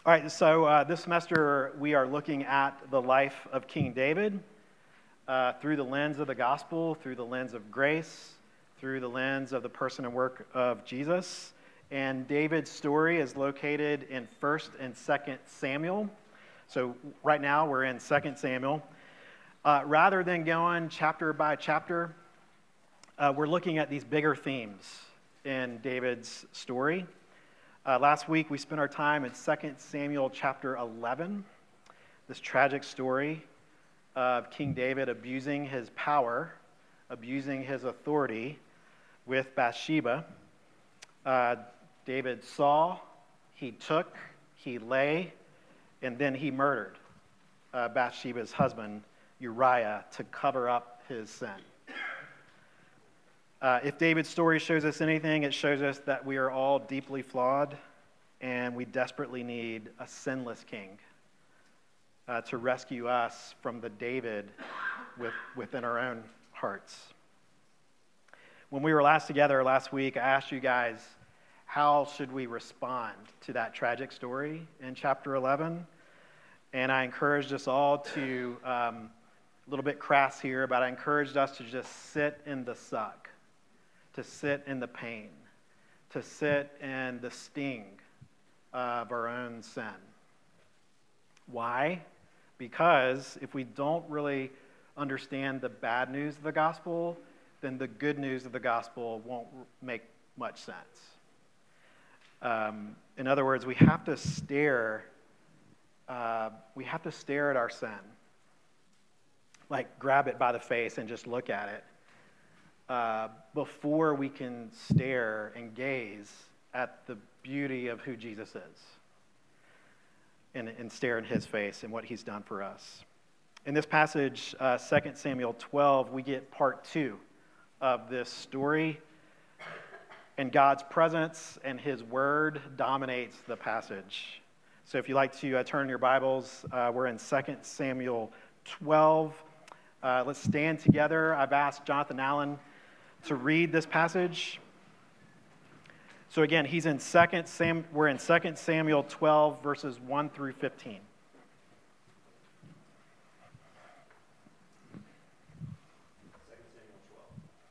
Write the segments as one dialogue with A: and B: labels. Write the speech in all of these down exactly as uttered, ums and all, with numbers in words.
A: All right, so uh, this semester we are looking at the life of King David uh, through the lens of the gospel, through the lens of grace, through the lens of the person and work of Jesus. And David's story is located in First and Second Samuel. So right now we're in Second Samuel. Uh, rather than going chapter by chapter, uh, we're looking at these bigger themes in David's story. Uh, last week, we spent our time in Second Samuel chapter eleven, this tragic story of King David abusing his power, abusing his authority with Bathsheba. Uh, David saw, he took, he lay, and then he murdered uh, Bathsheba's husband, Uriah, to cover up his sin. Uh, if David's story shows us anything, it shows us that we are all deeply flawed and we desperately need a sinless king uh, to rescue us from the David with, within our own hearts. When we were last together last week, I asked you guys, how should we respond to that tragic story in chapter eleven? And I encouraged us all to, um, a little bit crass here, but I encouraged us to just sit in the suck, to sit in the pain, to sit in the sting of our own sin. Why? Because if we don't really understand the bad news of the gospel, then the good news of the gospel won't make much sense. Um, in other words, we have to stare, uh, we have to stare at our sin, like grab it by the face and just look at it. Uh, before we can stare and gaze at the beauty of who Jesus is and, and stare in his face and what he's done for us. In this passage, uh, Second Samuel twelve, we get part two of this story, and God's presence and his word dominates the passage. So if you'd like to uh, turn your Bibles, uh, we're in Second Samuel twelve. Uh, let's stand together. I've asked Jonathan Allen to read this passage. So again, he's in Second Sam. We're in Second Samuel twelve, verses one through fifteen.
B: Second Samuel twelve.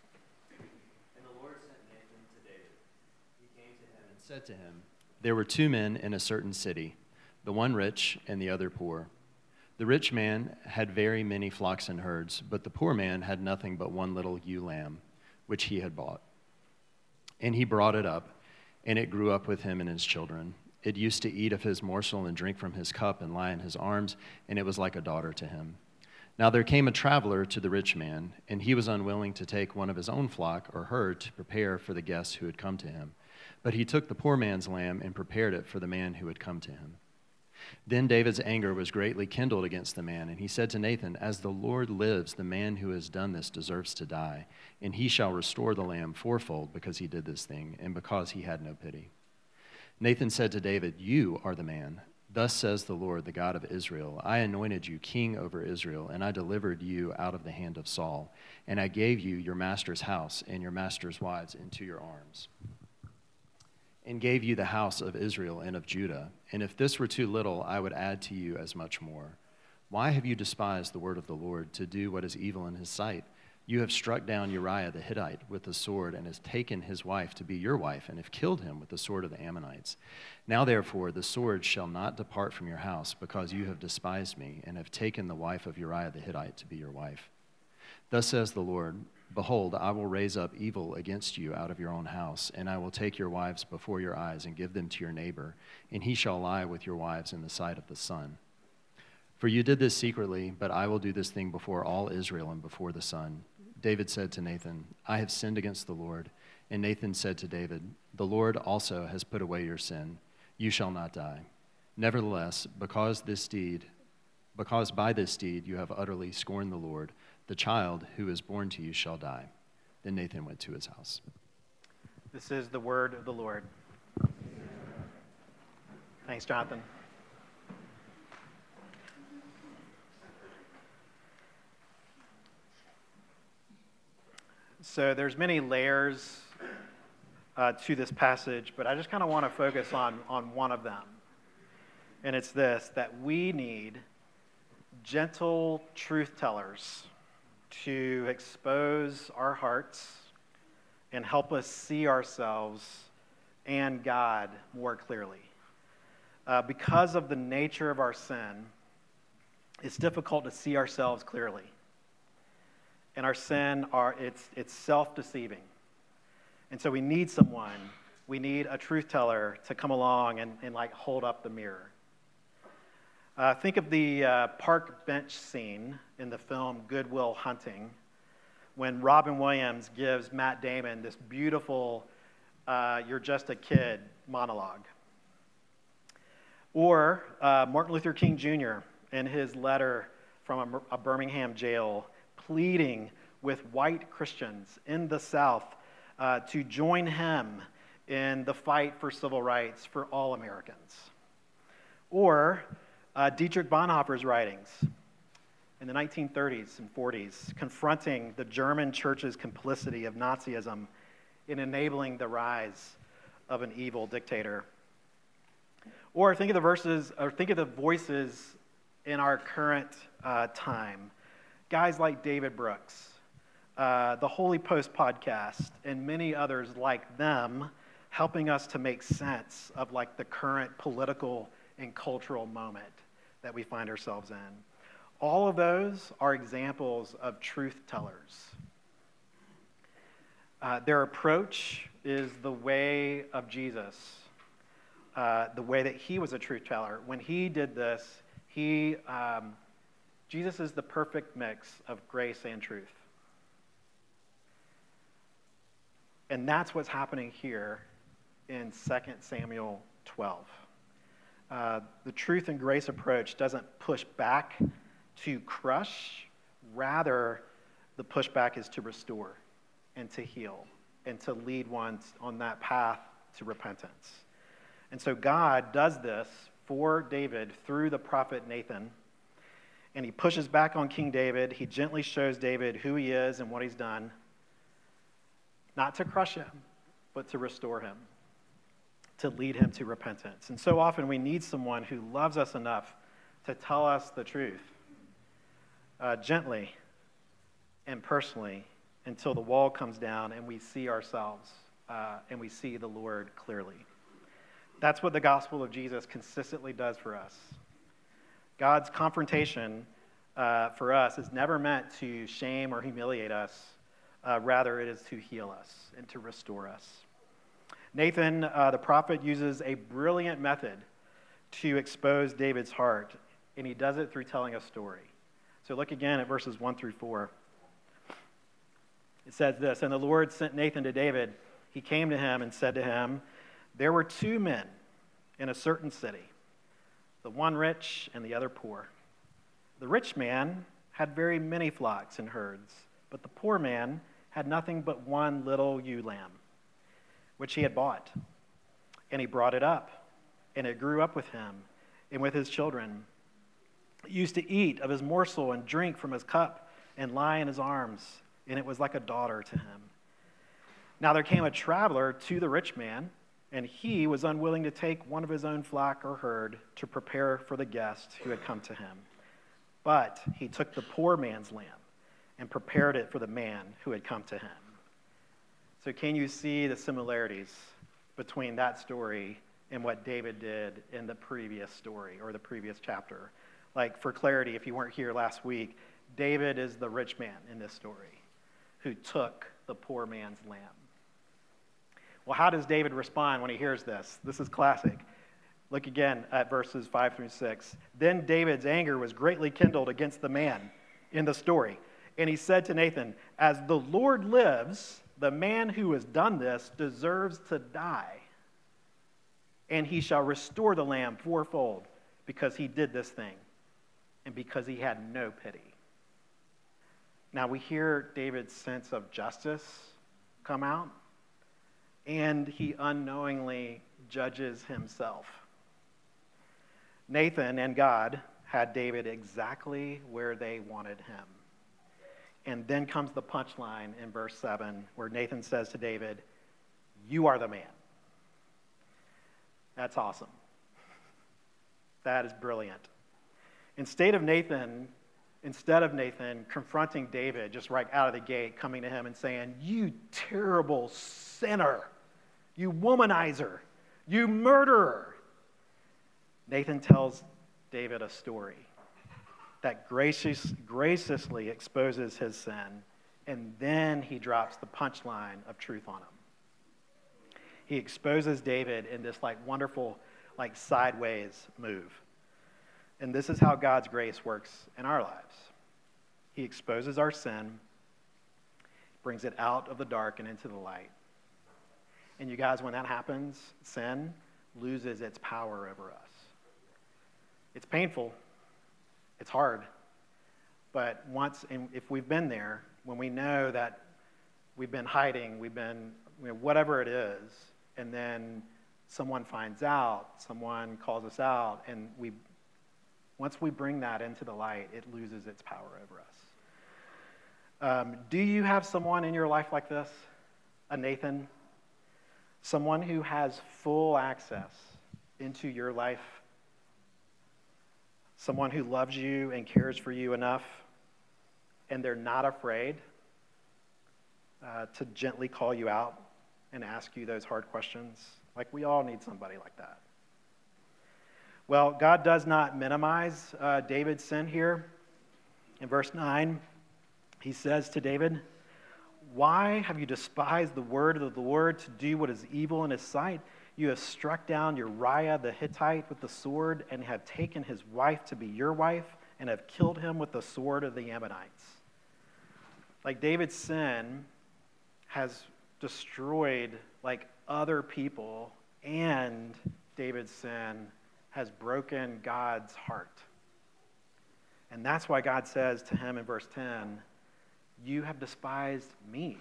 B: And the Lord sent Nathan to David. He came to him and said to him, "There were two men in a certain city, the one rich and the other poor. The rich man had very many flocks and herds, but the poor man had nothing but one little ewe lamb, which he had bought. And he brought it up, and it grew up with him and his children. It used to eat of his morsel and drink from his cup and lie in his arms, and it was like a daughter to him. Now there came a traveler to the rich man, and he was unwilling to take one of his own flock or herd to prepare for the guests who had come to him. But he took the poor man's lamb and prepared it for the man who had come to him. Then David's anger was greatly kindled against the man, and he said to Nathan, 'As the Lord lives, the man who has done this deserves to die, and he shall restore the lamb fourfold because he did this thing, and because he had no pity.' Nathan said to David, 'You are the man. Thus says the Lord, the God of Israel, I anointed you king over Israel, and I delivered you out of the hand of Saul, and I gave you your master's house and your master's wives into your arms, and gave you the house of Israel and of Judah. And if this were too little, I would add to you as much more. Why have you despised the word of the Lord to do what is evil in his sight? You have struck down Uriah the Hittite with the sword, and has taken his wife to be your wife, and have killed him with the sword of the Ammonites. Now therefore the sword shall not depart from your house, because you have despised me, and have taken the wife of Uriah the Hittite to be your wife. Thus says the Lord, behold, I will raise up evil against you out of your own house, and I will take your wives before your eyes and give them to your neighbor, and he shall lie with your wives in the sight of the sun. For you did this secretly, but I will do this thing before all Israel and before the sun.' David said to Nathan, 'I have sinned against the Lord.' And Nathan said to David, 'The Lord also has put away your sin. You shall not die. Nevertheless, because this deed, because by this deed you have utterly scorned the Lord, the child who is born to you shall die.' Then Nathan went to his house."
A: This is the word of the Lord. Thanks, Jonathan. So there's many layers uh, to this passage, but I just kind of want to focus on, on one of them. And it's this, that we need gentle truth tellers to expose our hearts and help us see ourselves and God more clearly. Uh, because of the nature of our sin, it's difficult to see ourselves clearly. And our sin, are it's, it's self-deceiving. And so we need someone, we need a truth teller to come along and, and like hold up the mirror. Uh, think of the uh, park bench scene in the film Good Will Hunting, when Robin Williams gives Matt Damon this beautiful, uh, you're just a kid monologue. Or uh, Martin Luther King Junior in his letter from a, a Birmingham jail pleading with white Christians in the South uh, to join him in the fight for civil rights for all Americans. Or uh, Dietrich Bonhoeffer's writings in the nineteen thirties and forties, confronting the German church's complicity of Nazism in enabling the rise of an evil dictator. Or think of the verses, or think of the voices in our current uh, time. Guys like David Brooks, uh, the Holy Post podcast, and many others like them, helping us to make sense of like the current political and cultural moment that we find ourselves in. All of those are examples of truth tellers. Uh, their approach is the way of Jesus, uh, the way that he was a truth teller. When he did this, he, um, Jesus is the perfect mix of grace and truth. And that's what's happening here in Second Samuel twelve. Uh, the truth and grace approach doesn't push back to crush, rather the pushback is to restore and to heal and to lead one on that path to repentance. And so God does this for David through the prophet Nathan, and he pushes back on King David. He gently shows David who he is and what he's done, not to crush him, but to restore him, to lead him to repentance. And so often we need someone who loves us enough to tell us the truth, uh, gently and personally, until the wall comes down and we see ourselves uh, and we see the Lord clearly. That's what the gospel of Jesus consistently does for us. God's confrontation uh, for us is never meant to shame or humiliate us. Uh, rather, it is to heal us and to restore us. Nathan, uh, the prophet, uses a brilliant method to expose David's heart, and he does it through telling a story. So look again at verses one through four. It says this, "And the Lord sent Nathan to David. He came to him and said to him, 'There were two men in a certain city, the one rich and the other poor. The rich man had very many flocks and herds, but the poor man had nothing but one little ewe lamb, which he had bought. And he brought it up, and it grew up with him and with his children. It used to eat of his morsel and drink from his cup and lie in his arms, and it was like a daughter to him. Now there came a traveler to the rich man, and he was unwilling to take one of his own flock or herd to prepare for the guest who had come to him. But he took the poor man's lamb and prepared it for the man who had come to him.'" So can you see the similarities between that story and what David did in the previous story or the previous chapter? Like, for clarity, if you weren't here last week, David is the rich man in this story who took the poor man's lamb. Well, how does David respond when he hears this? This is classic. Look again at verses five through six. "Then David's anger was greatly kindled against the man in the story. And he said to Nathan, 'As the Lord lives, the man who has done this deserves to die. And he shall restore the lamb fourfold because he did this thing and because he had no pity.'" Now we hear David's sense of justice come out, and he unknowingly judges himself. Nathan and God had David exactly where they wanted him. And then comes the punchline in verse seven, where Nathan says to David, "You are the man." That's awesome. That is brilliant. Instead of Nathan, instead of Nathan confronting David just right out of the gate, coming to him and saying, "You terrible sinner, you womanizer, you murderer," Nathan tells David a story that gracious, graciously exposes his sin, and then he drops the punchline of truth on him. He exposes David in this like wonderful, like sideways move. And this is how God's grace works in our lives. He exposes our sin, brings it out of the dark and into the light. And you guys, when that happens, sin loses its power over us. It's painful. It's hard. But once, and if we've been there, when we know that we've been hiding, we've been, you know, whatever it is, and then someone finds out, someone calls us out, and we, once we bring that into the light, it loses its power over us. Um, do you have someone in your life like this? A Nathan? Someone who has full access into your life? Someone who loves you and cares for you enough, and they're not afraid uh, to gently call you out and ask you those hard questions? Like, we all need somebody like that. Well, God does not minimize uh, David's sin here. In verse nine, he says to David, "Why have you despised the word of the Lord to do what is evil in his sight? You have struck down Uriah the Hittite with the sword and have taken his wife to be your wife and have killed him with the sword of the Ammonites." Like, David's sin has destroyed like other people, and David's sin has broken God's heart. And that's why God says to him in verse ten, "You have despised me."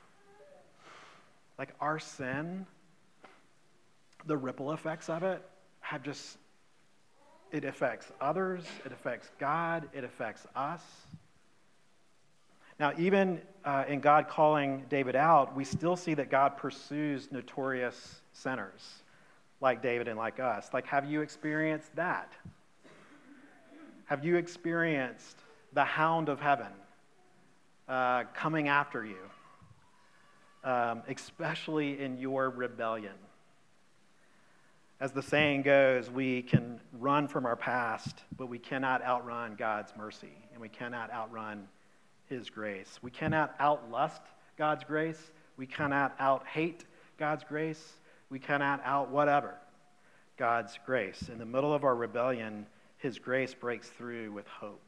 A: Like, our sin, the ripple effects of it have just, it affects others, it affects God, it affects us. Now, even uh, in God calling David out, we still see that God pursues notorious sinners like David and like us. Like, have you experienced that? Have you experienced the hound of heaven uh, coming after you, um, especially in your rebellion? As the saying goes, we can run from our past, but we cannot outrun God's mercy, and we cannot outrun his grace. We cannot outlust God's grace. We cannot out-hate God's grace. We cannot out whatever God's grace. In the middle of our rebellion, his grace breaks through with hope.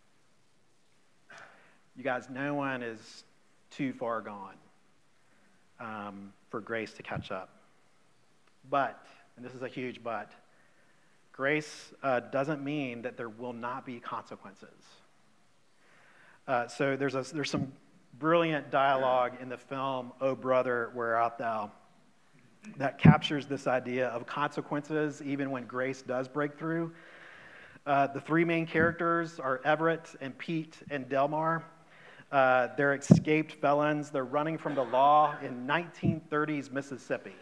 A: You guys, no one is too far gone um, for grace to catch up. But, and this is a huge but, grace uh, doesn't mean that there will not be consequences. Uh, so there's a, there's some brilliant dialogue in the film "Oh Brother, Where Art Thou?" that captures this idea of consequences even when grace does break through. Uh, the three main characters are Everett and Pete and Delmar. Uh, they're escaped felons. They're running from the law in nineteen thirties Mississippi.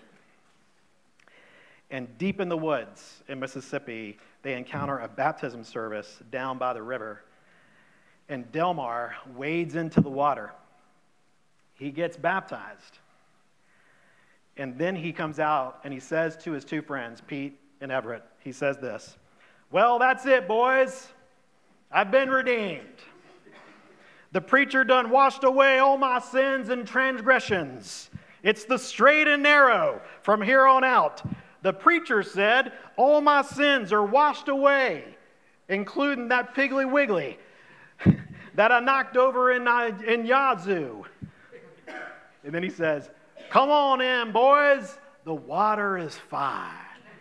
A: And deep in the woods in Mississippi, they encounter a baptism service down by the river. And Delmar wades into the water. He gets baptized. And then he comes out and he says to his two friends, Pete and Everett, he says this, "Well, that's it, boys. I've been redeemed. The preacher done washed away all my sins and transgressions. It's the straight and narrow from here on out. The preacher said all my sins are washed away, including that Piggly Wiggly that I knocked over in, in Yazoo." And then he says, "Come on in, boys. The water is fine."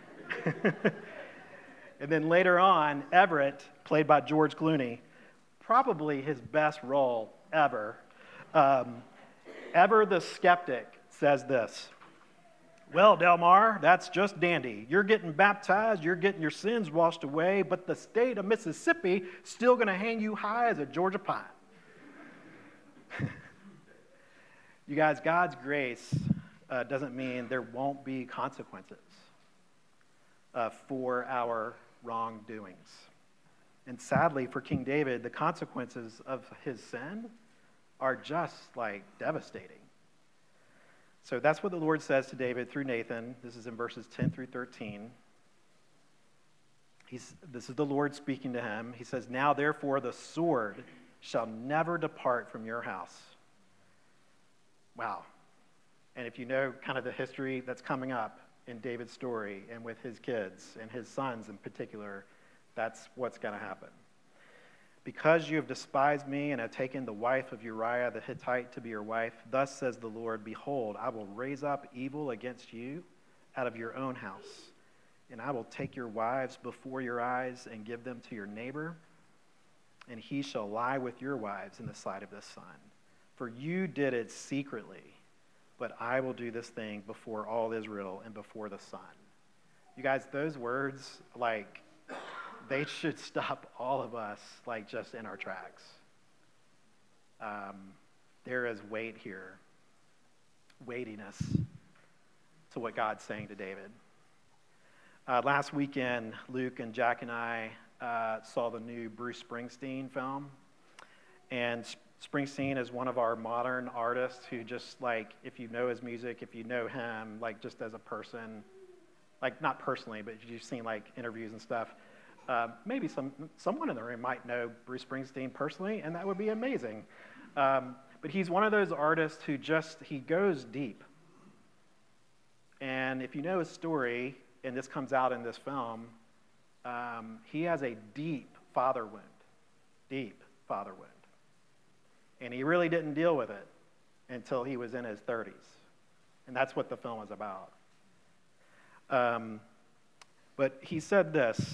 A: And then later on, Everett, played by George Clooney, probably his best role ever, um, Ever the skeptic says this, "Well, Delmar, that's just dandy. You're getting baptized, you're getting your sins washed away, but the state of Mississippi still going to hang you high as a Georgia pine." You guys, God's grace uh, doesn't mean there won't be consequences uh, for our wrongdoings. And sadly for King David, the consequences of his sin are just like devastating. So that's what the Lord says to David through Nathan. This is in verses ten through thirteen. He's, this is the Lord speaking to him. He says, "Now therefore the sword shall never depart from your house." Wow. And if you know kind of the history that's coming up in David's story and with his kids and his sons in particular, that's what's going to happen. "Because you have despised me and have taken the wife of Uriah the Hittite to be your wife, thus says the Lord, behold, I will raise up evil against you out of your own house, and I will take your wives before your eyes and give them to your neighbor, and he shall lie with your wives in the sight of the sun. For you did it secretly, but I will do this thing before all Israel and before the sun." You guys, those words, like, they should stop all of us, like, just in our tracks. Um, there is weight here, weightiness to what God's saying to David. Uh, last weekend, Luke and Jack and I uh, saw the new Bruce Springsteen film. And Springsteen is one of our modern artists who just, like, if you know his music, if you know him, like, just as a person, like, not personally, but you've seen, like, interviews and stuff, uh, maybe some someone in the room might know Bruce Springsteen personally, and that would be amazing. Um, but he's one of those artists who just, he goes deep. And if you know his story, and this comes out in this film, um, he has a deep father wound, deep father wound. And he really didn't deal with it until he was in his thirties. And that's what the film is about. Um, but he said this.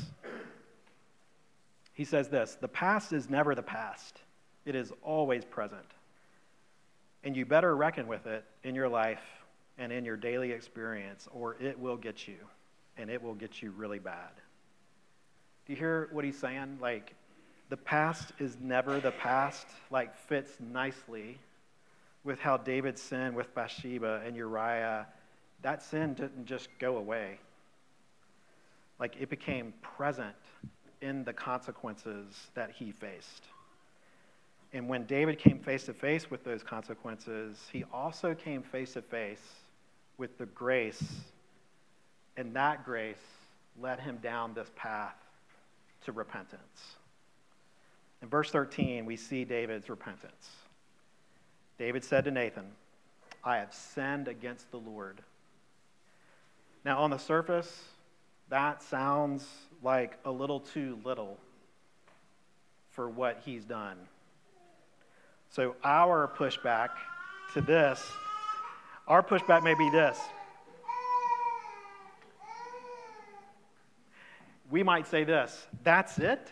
A: He says this, "The past is never the past. It is always present. And you better reckon with it in your life and in your daily experience, or it will get you, and it will get you really bad." Do you hear what he's saying? Like, the past is never the past, like, fits nicely with how David's sin with Bathsheba and Uriah, that sin didn't just go away. Like, it became present in the consequences that he faced. And when David came face to face with those consequences, he also came face to face with the grace, and that grace led him down this path to repentance. In verse thirteen, we see David's repentance. David said to Nathan, "I have sinned against the Lord." Now, on the surface, that sounds like a little too little for what he's done. So our pushback to this, our pushback may be this. We might say this, "That's it?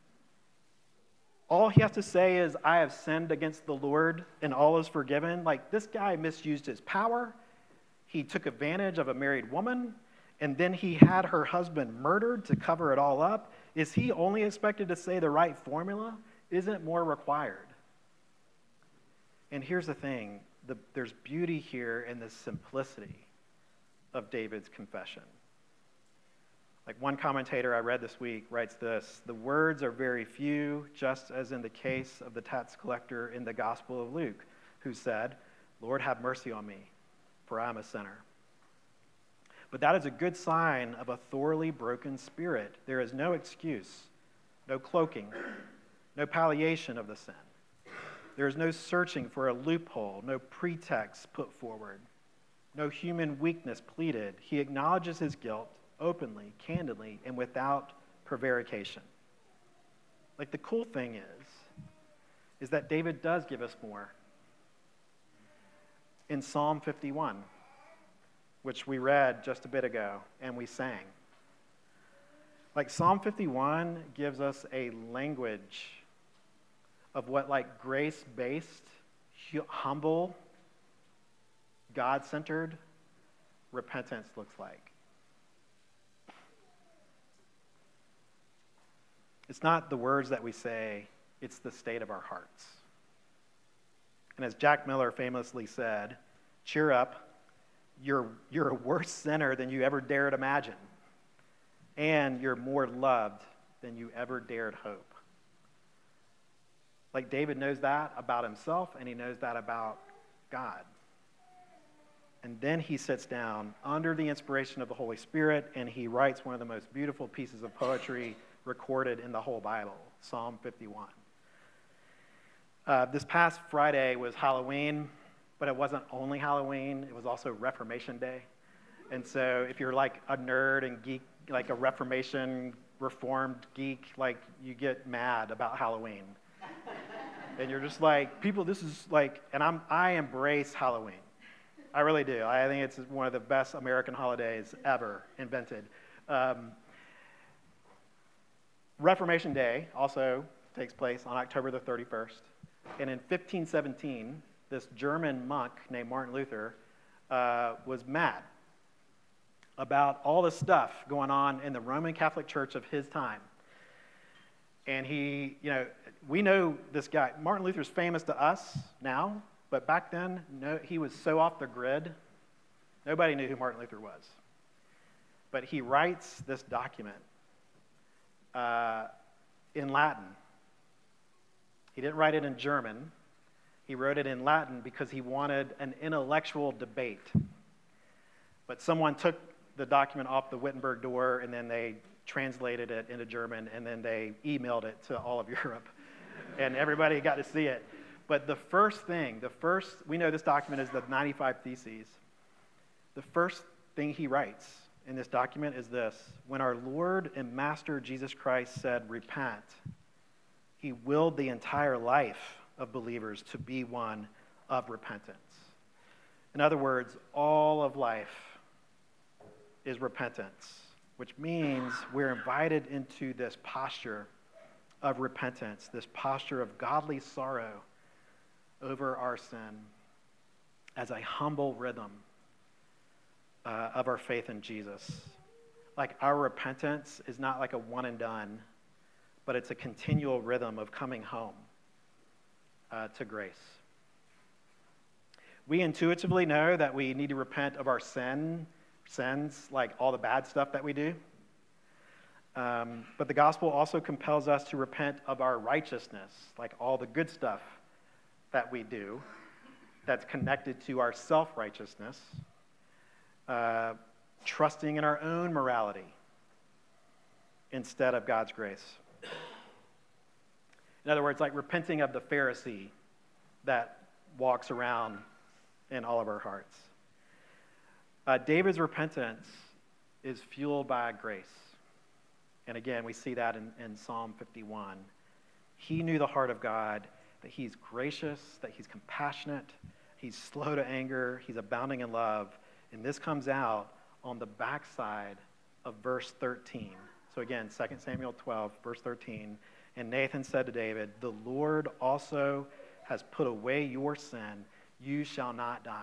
A: All he has to say is, I have sinned against the Lord and all is forgiven." Like, this guy misused his power. He took advantage of a married woman, and then he had her husband murdered to cover it all up. Is he only expected to say the right formula? Isn't more required? And here's the thing. The, there's beauty here in the simplicity of David's confession. Like, one commentator I read this week writes this, "The words are very few, just as in the case of the tax collector in the Gospel of Luke, who said, 'Lord, have mercy on me, for I am a sinner.' But that is a good sign of a thoroughly broken spirit. There is no excuse, no cloaking, no palliation of the sin. There is no searching for a loophole, no pretext put forward, no human weakness pleaded. He acknowledges his guilt openly, candidly, and without prevarication." Like, the cool thing is, is that David does give us more. In Psalm fifty-one, which we read just a bit ago and we sang. Like, Psalm fifty-one gives us a language of what, like, grace-based, humble, God-centered repentance looks like. It's not the words that we say, it's the state of our hearts. And as Jack Miller famously said, "Cheer up, you're, you're a worse sinner than you ever dared imagine. and you're more loved than you ever dared hope. Like David knows that about himself, and he knows that about God. And then he sits down under the inspiration of the Holy Spirit, and he writes one of the most beautiful pieces of poetry recorded in the whole Bible, Psalm fifty-one. Uh, this past Friday was Halloween, but it wasn't only Halloween, it was also Reformation Day. And so if you're like a nerd and geek, like a Reformation Reformed geek, like you get mad about Halloween. And you're just like, people, this is like, and I'm, I embrace Halloween. I really do. I think it's one of the best American holidays ever invented. Um, Reformation Day also takes place on October the thirty-first. And in fifteen seventeen, this German monk named Martin Luther uh, was mad about all the stuff going on in the Roman Catholic Church of his time. And he, you know, we know this guy. Martin Luther's famous to us now, but back then, no, he was so off the grid, nobody knew who Martin Luther was. But he writes this document uh, in Latin. He didn't write it in German. He wrote it in Latin because he wanted an intellectual debate. But someone took the document off the Wittenberg door, and then they translated it into German, and then they emailed it to all of Europe. And everybody got to see it. But the first thing, the first, we know this document is the ninety-five Theses. The first thing he writes in this document is this: when our Lord and Master Jesus Christ said, repent, he willed the entire life of believers to be one of repentance. In other words, all of life is repentance, which means we're invited into this posture of repentance, this posture of godly sorrow over our sin as a humble rhythm uh, of our faith in Jesus. Like our repentance is not like a one and done, but it's a continual rhythm of coming home uh, to grace. We intuitively know that we need to repent of our sin, sins, like all the bad stuff that we do. Um, but the gospel also compels us to repent of our righteousness, like all the good stuff that we do that's connected to our self-righteousness, uh, trusting in our own morality instead of God's grace. In other words, like repenting of the Pharisee that walks around in all of our hearts. Uh, David's repentance is fueled by grace. And again, we see that in, in Psalm fifty-one. He knew the heart of God, that he's gracious, that he's compassionate, he's slow to anger, he's abounding in love. And this comes out on the backside of verse thirteen. So again, Second Samuel twelve, verse thirteen. And Nathan said to David, the Lord also has put away your sin. You shall not die.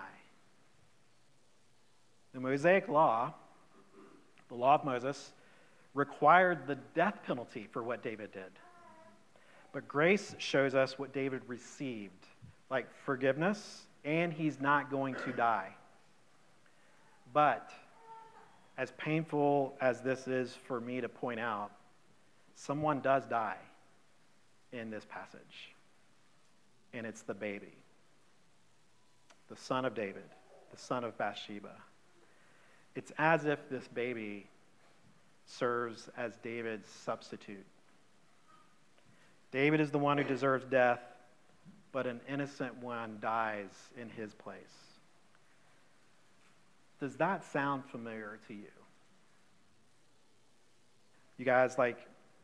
A: The Mosaic law, the law of Moses, required the death penalty for what David did. But grace shows us what David received, like forgiveness, and he's not going to die. But as painful as this is for me to point out, someone does die in this passage, and it's the baby, the son of David, the son of Bathsheba. It's as if this baby serves as David's substitute. David is the one who deserves death, but an innocent one dies in his place. Does that sound familiar to you? You guys, like,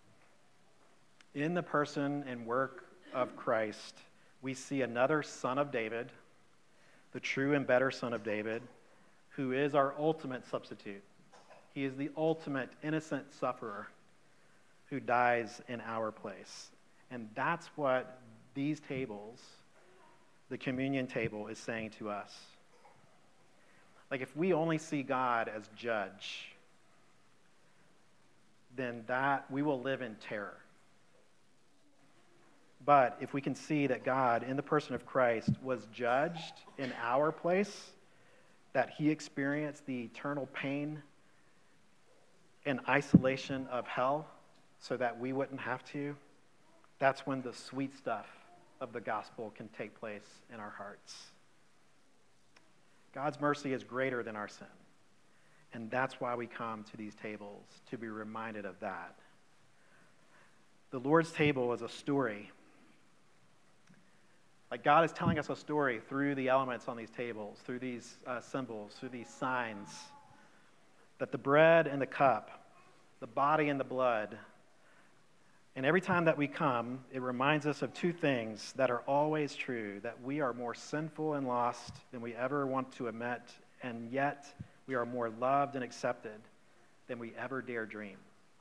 A: in the person and work of Christ, we see another son of David, the true and better son of David, who is our ultimate substitute. He is the ultimate innocent sufferer who dies in our place. And that's what these tables, the communion table, is saying to us. Like, if we only see God as judge, then that we will live in terror. But if we can see that God, in the person of Christ, was judged in our place, that he experienced the eternal pain in isolation of hell so that we wouldn't have to, that's when the sweet stuff of the gospel can take place in our hearts. God's mercy is greater than our sin. And that's why we come to these tables, to be reminded of that. The Lord's table is a story. Like God is telling us a story through the elements on these tables, through these uh, symbols, through these signs, that the bread and the cup, the body and the blood, and every time that we come, it reminds us of two things that are always true, that we are more sinful and lost than we ever want to admit, and yet we are more loved and accepted than we ever dare dream.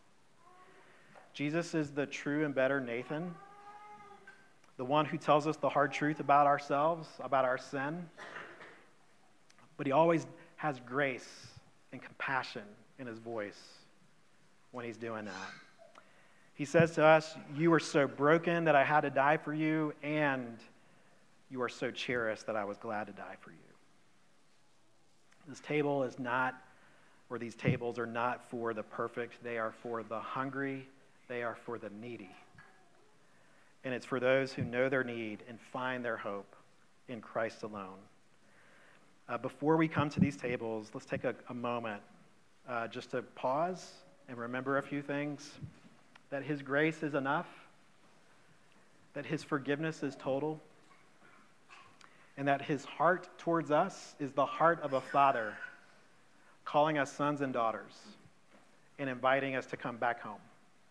A: Jesus is the true and better Nathan, the one who tells us the hard truth about ourselves, about our sin, but he always has grace and compassion in his voice when he's doing that. He says to us, you were so broken that I had to die for you, and you are so cherished that I was glad to die for you. This table is not, or these tables are not for the perfect. They are for the hungry. They are for the needy. And it's for those who know their need and find their hope in Christ alone. Uh, before we come to these tables, let's take a, a moment uh, just to pause and remember a few things. That his grace is enough, that his forgiveness is total, and that his heart towards us is the heart of a father calling us sons and daughters and inviting us to come back home.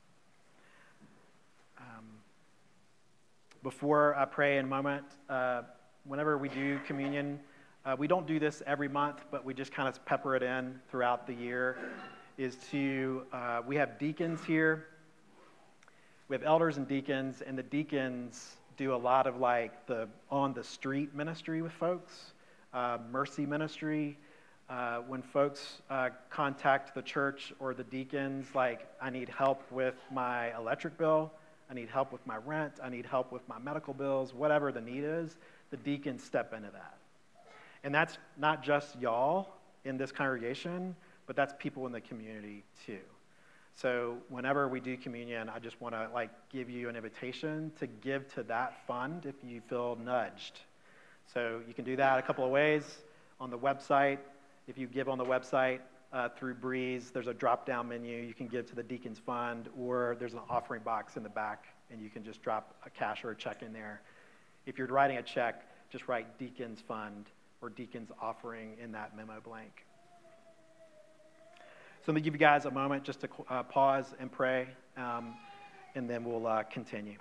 A: Um, before I pray in a moment, uh, whenever we do communion, uh, we don't do this every month, but we just kind of pepper it in throughout the year, is to, uh, we have deacons here. We have elders and deacons, and the deacons do a lot of like the on-the-street ministry with folks, uh, mercy ministry. Uh, when folks uh, contact the church or the deacons, like, I need help with my electric bill, I need help with my rent, I need help with my medical bills, whatever the need is, the deacons step into that. And that's not just y'all in this congregation, but that's people in the community too. So whenever we do communion, I just want to like give you an invitation to give to that fund if you feel nudged. So you can do that a couple of ways. On the website, if you give on the website uh, through Breeze, there's a drop-down menu. You can give to the Deacons Fund, or there's an offering box in the back, and you can just drop a cash or a check in there. If you're writing a check, just write Deacons Fund or Deacons Offering in that memo blank. So let me give you guys a moment just to uh, pause and pray, um, and then we'll uh, continue.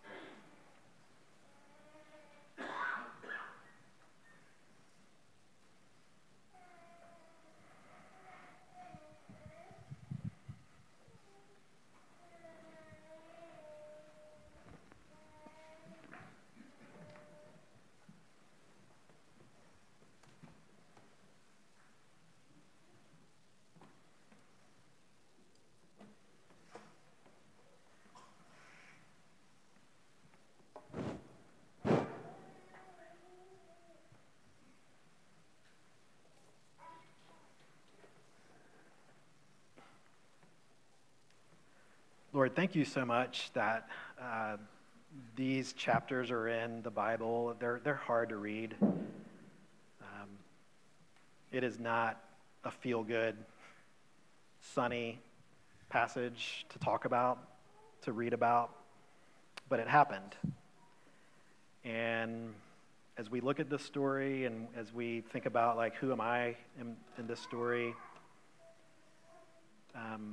A: Lord, thank you so much that uh, these chapters are in the Bible. They're, they're hard to read. Um, it is not a feel-good, sunny passage to talk about, to read about, but it happened. And as we look at this story and as we think about, like, who am I in, in this story, um,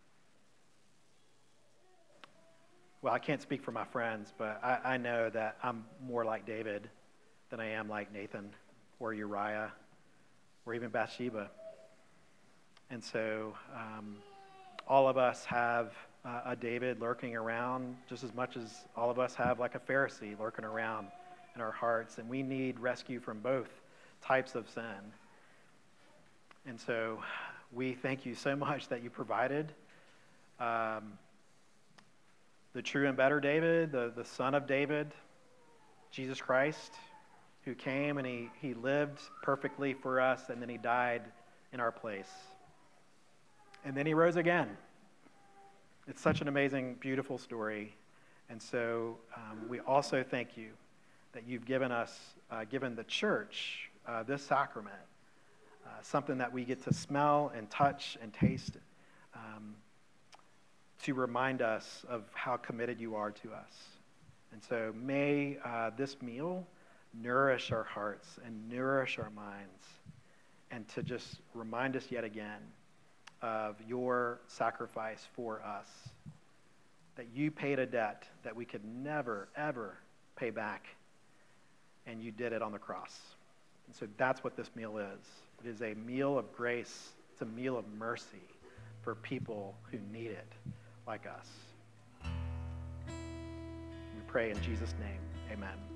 A: well, I can't speak for my friends, but I, I know that I'm more like David than I am like Nathan or Uriah or even Bathsheba. And so um, all of us have uh, a David lurking around just as much as all of us have like a Pharisee lurking around in our hearts. And we need rescue from both types of sin. And so we thank you so much that you provided um, the true and better David, the, the son of David, Jesus Christ, who came and he, he lived perfectly for us, and then he died in our place. And then he rose again. It's such an amazing, beautiful story. And so um, we also thank you that you've given us, uh, given the church, uh, this sacrament, uh, something that we get to smell and touch and taste, um, to remind us of how committed you are to us. And so may uh, this meal nourish our hearts and nourish our minds, and to just remind us yet again of your sacrifice for us, that you paid a debt that we could never, ever pay back, and you did it on the cross. And so that's what this meal is. It is a meal of grace. It's a meal of mercy for people who need it, like us. We pray in Jesus' name, amen.